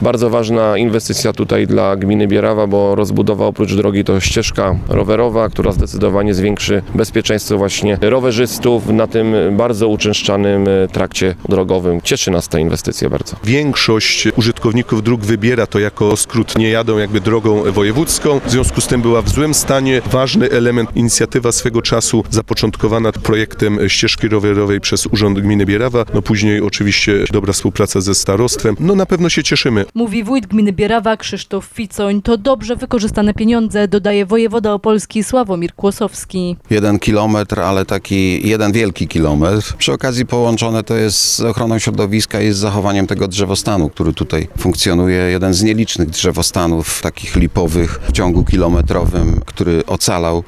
Bardzo ważna inwestycja tutaj dla gminy Bierawa, bo rozbudowa oprócz drogi to ścieżka rowerowa, która zdecydowanie zwiększy bezpieczeństwo właśnie rowerzystów na tym bardzo uczęszczanym trakcie drogowym. Cieszy nas ta inwestycja bardzo. Większość użytkowników dróg wybiera to jako skrót, nie jadą jakby drogą wojewódzką, w związku z tym była w złym stanie. Ważny element, inicjatywa swego czasu zapoczątkowana projektem ścieżki rowerowej przez Urząd Gminy Bierawa, później oczywiście dobra współpraca ze starostwem, na pewno się cieszymy. Mówi wójt gminy Bierawa Krzysztof Ficoń. To dobrze wykorzystane pieniądze, dodaje wojewoda opolski Sławomir Kłosowski. 1 kilometr, ale taki jeden wielki kilometr. Przy okazji połączone to jest z ochroną środowiska i z zachowaniem tego drzewostanu, który tutaj funkcjonuje. Jeden z nielicznych drzewostanów takich lipowych w ciągu kilometrowym, który ocalał